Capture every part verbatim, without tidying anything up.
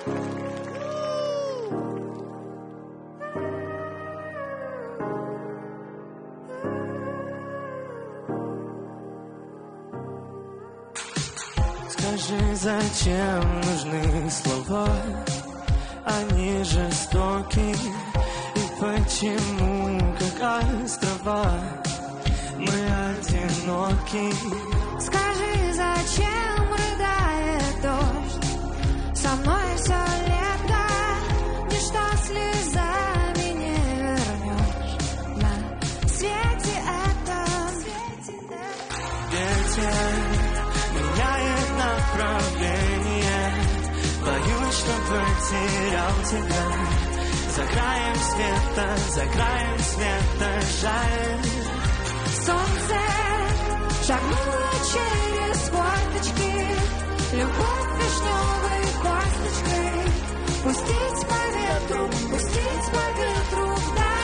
Скажи, зачем нужны слова? Они жестоки. И почему, как острова, мы одиноки? Скажи, зачем рыдает дождь? Со мной все лето, ничто слезами не вернешь. На свете этом ветер меняет направление. Боюсь, что потерял тебя. За краем света, за краем света жаль. Солнце шагнуло через форточки, любовь вишневой косточкой. Пустить по ветру, пустить по ветру вдаль.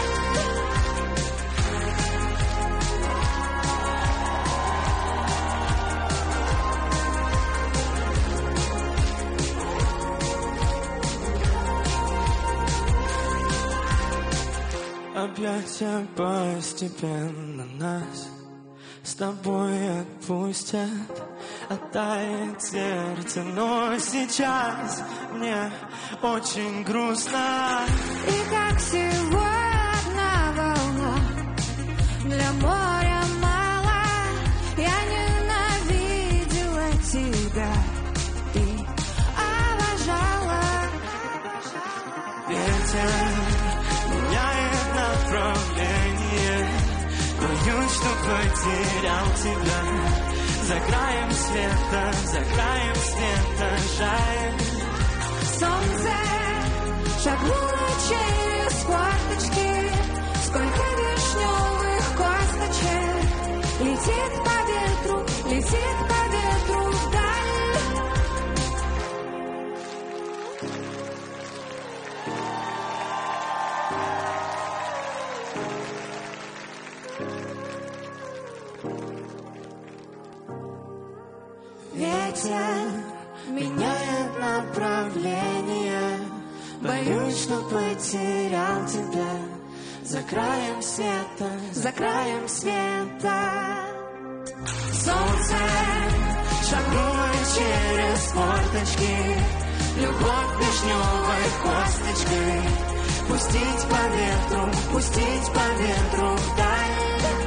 Объятия постепенно нас с тобой отпустят. Оттает сердце, но сейчас мне очень грустно. И как всего одна волна для моря мало. Я ненавидела тебя, ты обожала. Ветер меняет направление. Боюсь, что потерял тебя. За краем света, за краем света жаль. Солнце шагнуло через форточки. Сколько вишневых косточек летит по ветру, летит по ветру вдаль. Ветер меняет направление. Боюсь, что потерял тебя. За краем света, за краем света. Солнце шагнуло через форточки. Любовь вишневой косточкой. Пустить по ветру, пустить по ветру вдаль.